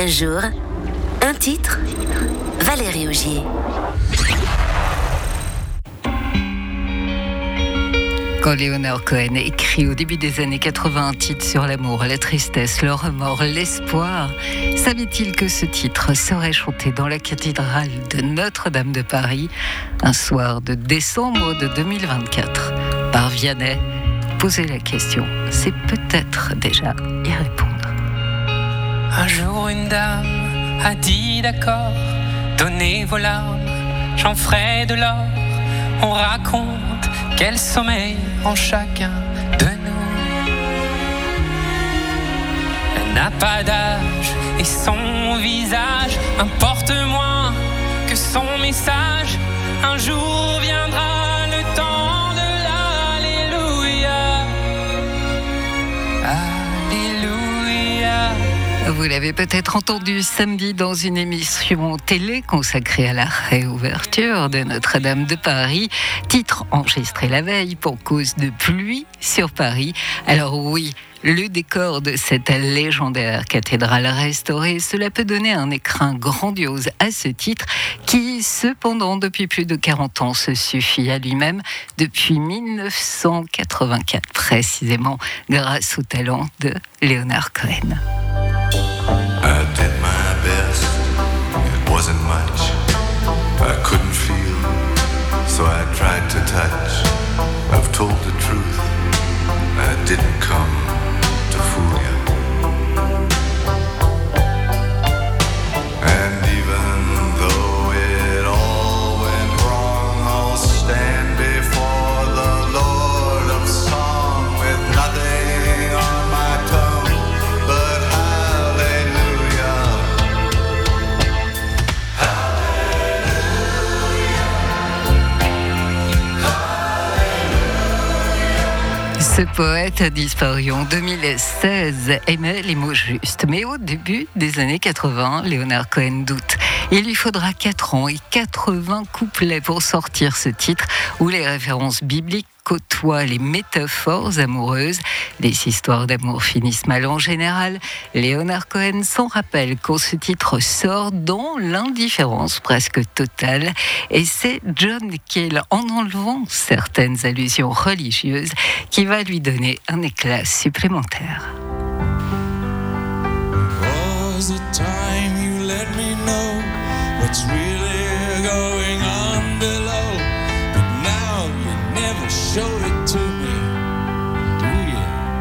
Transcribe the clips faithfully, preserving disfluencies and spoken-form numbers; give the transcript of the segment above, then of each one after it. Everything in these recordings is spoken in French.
Un jour, un titre, Valérie Augier. Quand Leonard Cohen écrit au début des années quatre-vingts un titre sur l'amour, la tristesse, le remords, l'espoir, savait-il que ce titre serait chanté dans la cathédrale de Notre-Dame de Paris un soir de décembre de deux mille vingt-quatre? Par Vianney, poser la question, c'est peut-être déjà y répondre. Un jour une dame a dit d'accord, donnez vos larmes, j'en ferai de l'or. On raconte quel sommeil en chacun de nous. Elle n'a pas d'âge et son visage importe moins que son message. Un jour viendra le temps de l'Alléluia. Alléluia. Vous l'avez peut-être entendu samedi dans une émission télé consacrée à la réouverture de Notre-Dame de Paris. Titre enregistré la veille pour cause de pluie sur Paris. Alors oui, le décor de cette légendaire cathédrale restaurée, cela peut donner un écrin grandiose à ce titre qui, cependant, depuis plus de quarante ans, se suffit à lui-même depuis dix-neuf cent quatre-vingt-quatre, précisément grâce au talent de Leonard Cohen. I did my best, it wasn't much, I couldn't feel, so I tried to touch. I've told the truth, I didn't come to fool you. And even though it all went wrong, I'll stand before the Lord of Song with nothing on my tongue but Ce poète disparu en deux mille seize aimait les mots justes. Mais au début des années quatre-vingts, Leonard Cohen doute. Il lui faudra quatre ans et quatre-vingts couplets pour sortir ce titre où les références bibliques côtoient les métaphores amoureuses. Les histoires d'amour finissent mal en général. Leonard Cohen s'en rappelle quand ce titre sort dans l'indifférence presque totale. Et c'est John Cale, en enlevant certaines allusions religieuses, qui va lui donner un éclat supplémentaire. Was the time you let me know what's really going on below, but now you never show it to me, do you?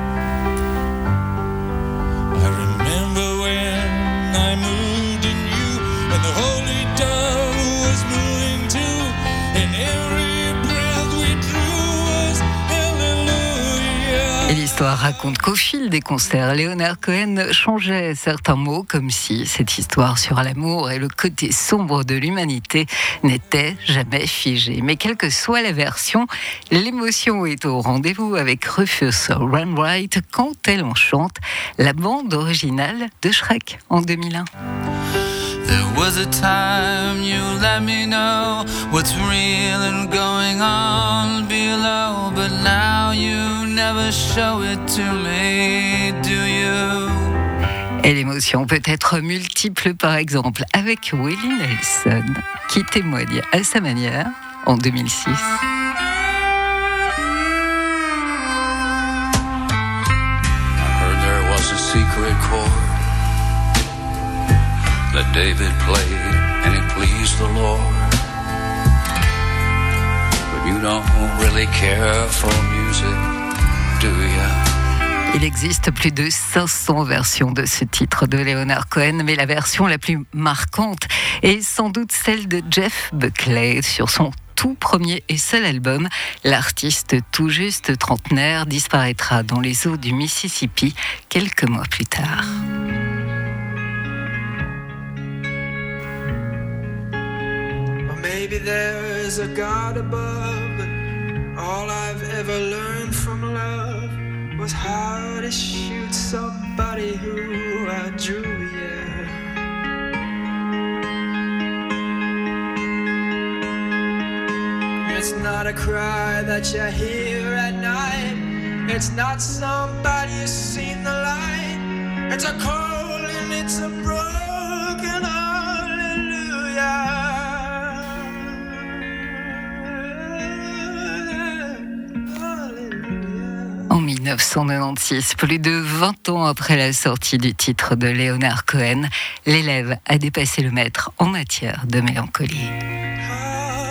I remember when I moved in you, and the holy dove was moving too, and every breath we drew was hallelujah. Et l'histoire raconte qu'au fil des concerts, Leonard Cohen changeait certains mots comme si cette histoire sur l'amour et le côté sombre de l'humanité n'était jamais figée. Mais quelle que soit la version, l'émotion est au rendez-vous avec Rufus Wainwright quand elle en chante la bande originale de Shrek en deux mille un. There was a time you let me know what's real and going on below, but now you never show it to me, do you? Et l'émotion peut être multiple, par exemple avec Willie Nelson, qui témoigne à sa manière en deux mille six. I heard there was a secret chord that David played and it pleased the Lord. But you don't really care for music, do ya? Il existe plus de cinq cents versions de ce titre de Leonard Cohen, mais la version la plus marquante est sans doute celle de Jeff Buckley sur son tout premier et seul album. L'artiste tout juste trentenaire disparaîtra dans les eaux du Mississippi quelques mois plus tard. Maybe there's a God above, and all I've ever learned from love was how to shoot somebody who I drew, yeah. It's not a cry that you hear at night, it's not somebody who's seen the light, it's a call and it's a broken En dix-neuf cent quatre-vingt-seize, plus de vingt ans après la sortie du titre de Leonard Cohen, l'élève a dépassé le maître en matière de mélancolie. How